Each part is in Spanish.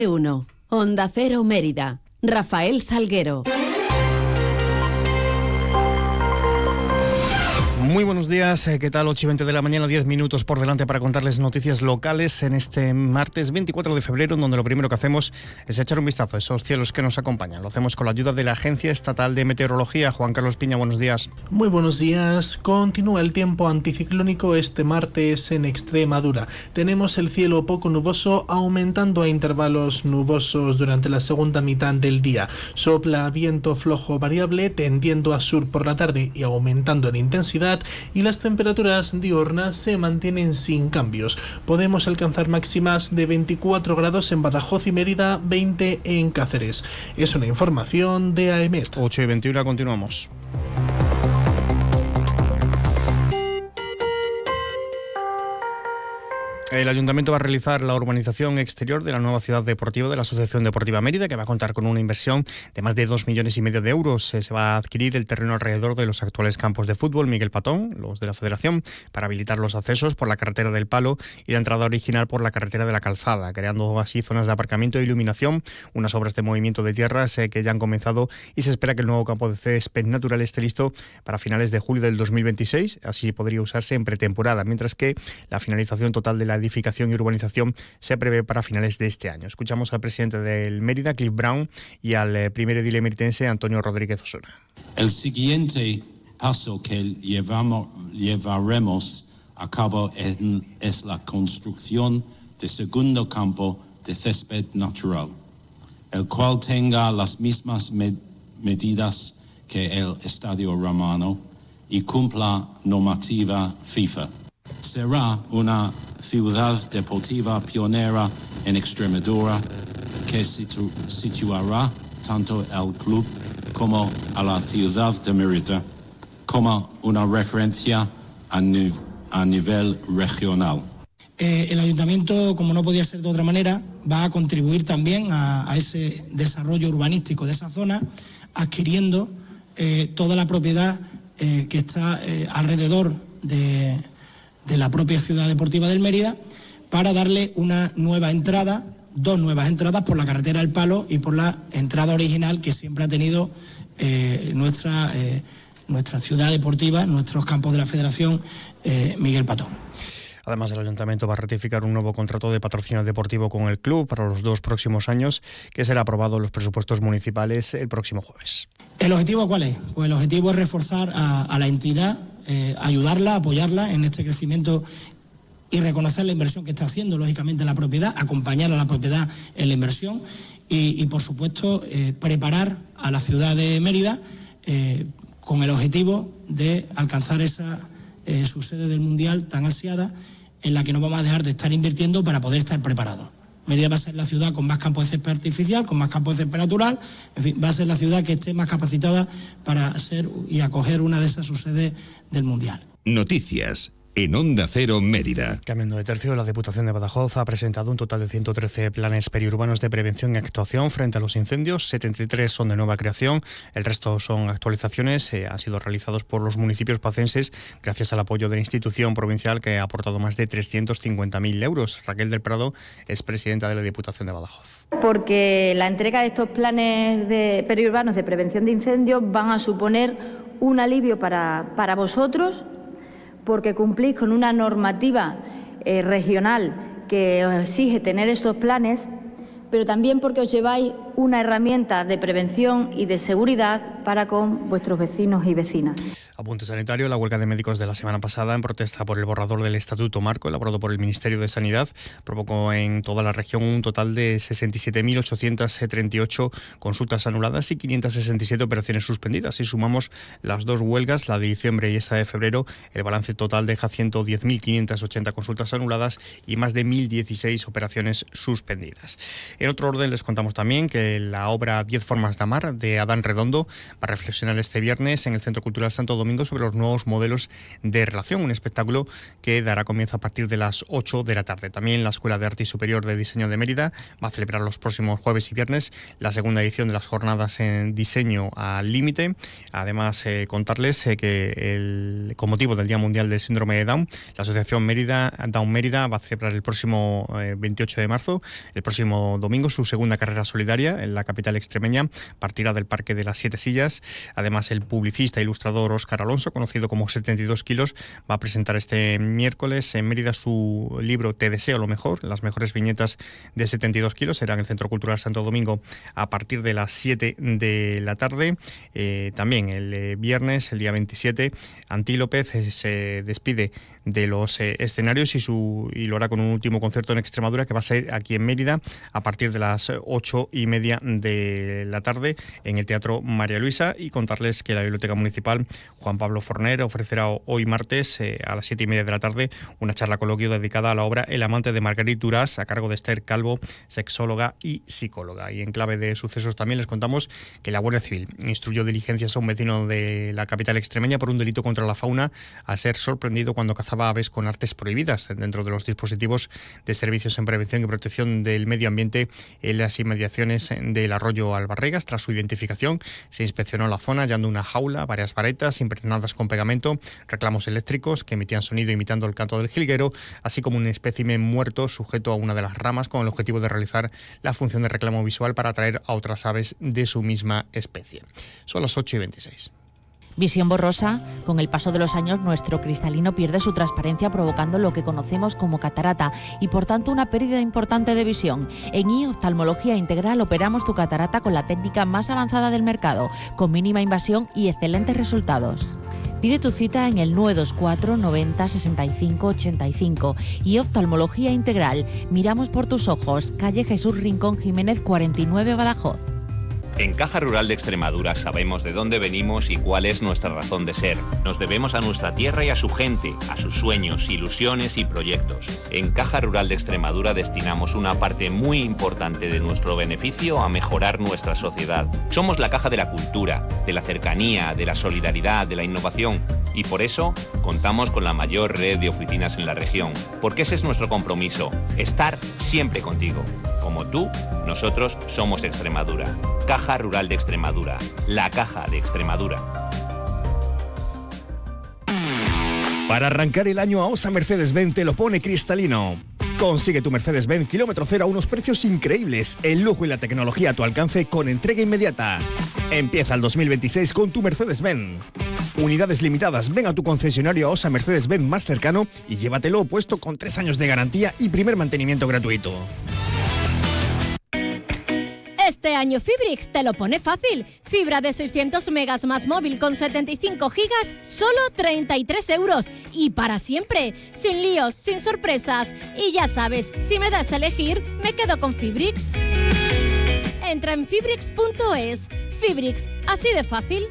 1. Onda Cero Mérida. Rafael Salguero. Muy buenos días, ¿qué tal? 8:20 de la mañana, 10 minutos por delante para contarles noticias locales en este martes 24 de febrero, donde lo primero que hacemos es echar un vistazo a esos cielos que nos acompañan. Lo hacemos con la ayuda de la Agencia Estatal de Meteorología. Juan Carlos Piña, buenos días. Muy buenos días. Continúa el tiempo anticiclónico este martes en Extremadura. Tenemos el cielo poco nuboso, aumentando a intervalos nubosos durante la segunda mitad del día. Sopla viento flojo variable, tendiendo a sur por la tarde y aumentando en intensidad, y las temperaturas diurnas se mantienen sin cambios. Podemos alcanzar máximas de 24 grados en Badajoz y Mérida, 20 en Cáceres. Es una información de AEMET. 8:21, continuamos. El Ayuntamiento va a realizar la urbanización exterior de la nueva ciudad deportiva de la Asociación Deportiva Mérida, que va a contar con una inversión de más de 2,5 millones de euros. Se va a adquirir el terreno alrededor de los actuales campos de fútbol Miguel Patón, los de la Federación, para habilitar los accesos por la carretera del Palo y la entrada original por la carretera de la Calzada, creando así zonas de aparcamiento e iluminación, unas obras de movimiento de tierras que ya han comenzado, y se espera que el nuevo campo de césped natural esté listo para finales de julio del 2026, así podría usarse en pretemporada, mientras que la finalización total de la edificación y urbanización se prevé para finales de este año. Escuchamos al presidente del Mérida, Cliff Brown, y al primer edil meritense, Antonio Rodríguez Osuna. El siguiente paso que llevaremos a cabo es la construcción de segundo campo de césped natural, el cual tenga las mismas medidas que el Estadio Romano y cumpla normativa FIFA. Será una ciudad deportiva pionera en Extremadura que situará tanto al club como a la ciudad de Mérida como una referencia a nivel regional. El Ayuntamiento, como no podía ser de otra manera, va a contribuir también a ese desarrollo urbanístico de esa zona, adquiriendo toda la propiedad que está alrededor de la propia ciudad deportiva del Mérida, para darle una nueva entrada, 2 nuevas entradas por la carretera del Palo y por la entrada original que siempre ha tenido nuestra ciudad deportiva, nuestros campos de la Federación Miguel Patón. Además, el Ayuntamiento va a ratificar un nuevo contrato de patrocinio deportivo con el club para los 2 próximos años, que será aprobado en los presupuestos municipales el próximo jueves. ¿El objetivo cuál es? Pues el objetivo es reforzar a la entidad, ayudarla, apoyarla en este crecimiento y reconocer la inversión que está haciendo, lógicamente, la propiedad, acompañar a la propiedad en la inversión y por supuesto, preparar a la ciudad de Mérida con el objetivo de alcanzar su sede del Mundial tan ansiada, en la que no vamos a dejar de estar invirtiendo para poder estar preparados. Mérida va a ser la ciudad con más campos de césped artificial, con más campos de césped natural, en fin, va a ser la ciudad que esté más capacitada para ser y acoger una de esas subsedes del Mundial. Noticias en Onda Cero Mérida. Cambiando de tercio, la Diputación de Badajoz ha presentado un total de 113 planes periurbanos de prevención y actuación frente a los incendios. 73 son de nueva creación, el resto son actualizaciones. Han sido realizados por los municipios pacenses gracias al apoyo de la institución provincial, que ha aportado más de 350.000 euros. Raquel del Prado es presidenta de la Diputación de Badajoz. Porque la entrega de estos planes periurbanos de prevención de incendios van a suponer un alivio para vosotros, porque cumplís con una normativa regional que os exige tener estos planes, pero también porque os lleváis una herramienta de prevención y de seguridad para con vuestros vecinos y vecinas. Apunte sanitario: la huelga de médicos de la semana pasada en protesta por el borrador del Estatuto Marco elaborado por el Ministerio de Sanidad provocó en toda la región un total de 67.838 consultas anuladas y 567 operaciones suspendidas. Si sumamos las 2 huelgas, la de diciembre y esta de febrero, el balance total deja 110.580 consultas anuladas y más de 1.016 operaciones suspendidas. En otro orden, les contamos también que la obra 10 formas de amar de Adán Redondo va a reflexionar este viernes en el Centro Cultural Santo Domingo sobre los nuevos modelos de relación, un espectáculo que dará comienzo a partir de las 8 de la tarde. También la Escuela de Arte y Superior de Diseño de Mérida va a celebrar los próximos jueves y viernes la segunda edición de las jornadas en diseño al límite. Además, contarles que con motivo del Día Mundial del Síndrome de Down, la Asociación Down Mérida va a celebrar el próximo 28 de marzo, el próximo domingo, su segunda carrera solidaria en la capital extremeña. Partirá del Parque de las Siete Sillas. Además, el publicista e ilustrador Óscar Alonso, conocido como 72 kilos, va a presentar este miércoles en Mérida su libro Te deseo lo mejor. Las mejores viñetas de 72 kilos serán en el Centro Cultural Santo Domingo a partir de las 7 de la tarde. También el viernes, el día 27, Antí López se despide de los escenarios y lo hará con un último concierto en Extremadura, que va a ser aquí en Mérida a partir de las 8:30 de la tarde en el Teatro María Luisa. Y contarles que la Biblioteca Municipal Juan Pablo Forner ofrecerá hoy martes a las 7:30 de la tarde una charla coloquio dedicada a la obra El amante de Marguerite Duras, a cargo de Esther Calvo, sexóloga y psicóloga. Y en clave de sucesos también les contamos que la Guardia Civil instruyó diligencias a un vecino de la capital extremeña por un delito contra la fauna al ser sorprendido cuando cazaba aves con artes prohibidas dentro de los dispositivos de servicios en prevención y protección del medio ambiente en las inmediaciones del arroyo Albarregas. Tras su identificación, se inspeccionó la zona hallando una jaula, varias varetas impregnadas con pegamento, reclamos eléctricos que emitían sonido imitando el canto del jilguero, así como un espécimen muerto sujeto a una de las ramas con el objetivo de realizar la función de reclamo visual para atraer a otras aves de su misma especie. Son las 8:26. Visión borrosa. Con el paso de los años, nuestro cristalino pierde su transparencia, provocando lo que conocemos como catarata y, por tanto, una pérdida importante de visión. En Oftalmología Integral operamos tu catarata con la técnica más avanzada del mercado, con mínima invasión y excelentes resultados. Pide tu cita en el 924 90 65 85. Y Oftalmología Integral. Miramos por tus ojos. Calle Jesús Rincón Jiménez 49, Badajoz. En Caja Rural de Extremadura sabemos de dónde venimos y cuál es nuestra razón de ser. Nos debemos a nuestra tierra y a su gente, a sus sueños, ilusiones y proyectos. En Caja Rural de Extremadura destinamos una parte muy importante de nuestro beneficio a mejorar nuestra sociedad. Somos la caja de la cultura, de la cercanía, de la solidaridad, de la innovación. Y por eso contamos con la mayor red de oficinas en la región. Porque ese es nuestro compromiso, estar siempre contigo. Como tú, nosotros somos Extremadura. Caja Rural de Extremadura, la caja de Extremadura. Para arrancar el año a OSA Mercedes-Benz te lo pone cristalino. Consigue tu Mercedes-Benz kilómetro cero a unos precios increíbles, el lujo y la tecnología a tu alcance con entrega inmediata. Empieza el 2026 con tu Mercedes-Benz. Unidades limitadas, ven a tu concesionario OSA Mercedes-Benz más cercano y llévatelo puesto con 3 años de garantía y primer mantenimiento gratuito. Este año Fibrix te lo pone fácil. Fibra de 600 megas más móvil con 75 gigas, solo 33 euros. Y para siempre, sin líos, sin sorpresas. Y ya sabes, si me das a elegir, me quedo con Fibrix. Entra en fibrix.es. Fibrix, así de fácil.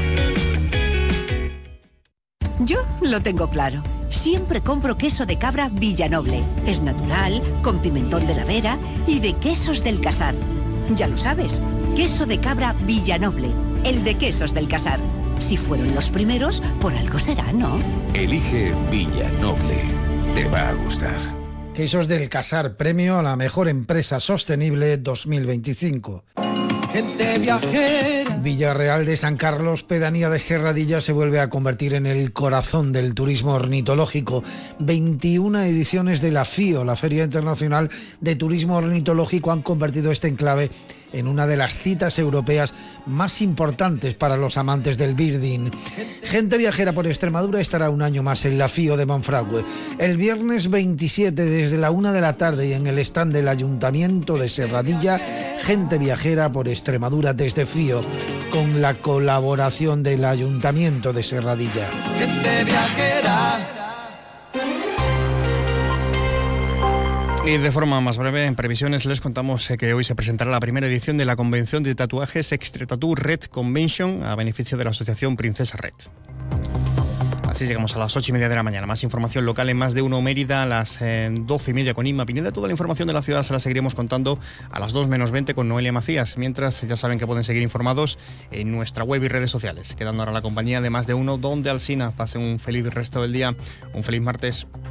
Yo lo tengo claro. Siempre compro queso de cabra Villanoble. Es natural, con pimentón de la Vera y de Quesos del Casar. Ya lo sabes, queso de cabra Villanoble, el de Quesos del Casar. Si fueron los primeros, por algo será, ¿no? Elige Villanoble. Te va a gustar. Quesos del Casar, premio a la mejor empresa sostenible 2025. Gente viajera. Villarreal de San Carlos, pedanía de Serradilla, se vuelve a convertir en el corazón del turismo ornitológico. 21 ediciones de la FIO, la Feria Internacional de Turismo Ornitológico, han convertido este enclave en una de las citas europeas más importantes para los amantes del birding. Gente viajera por Extremadura estará un año más en la FIO de Monfragüe. El viernes 27 desde la 1 de la tarde y en el stand del Ayuntamiento de Serradilla, Gente viajera por Extremadura desde FIO, con la colaboración del Ayuntamiento de Serradilla. Gente viajera. Y de forma más breve, en previsiones, les contamos que hoy se presentará la primera edición de la convención de tatuajes Extra Tattoo Red Convention a beneficio de la asociación Princesa Red. Así llegamos a las 8:30 de la mañana. Más información local en Más de Uno Mérida a las 12:30 con Inma Pineda. Toda la información de la ciudad se la seguiremos contando a las 2 menos 20 con Noelia Macías. Mientras, ya saben que pueden seguir informados en nuestra web y redes sociales. Quedando ahora la compañía de Más de Uno, donde Alsina. Pasen un feliz resto del día, un feliz martes.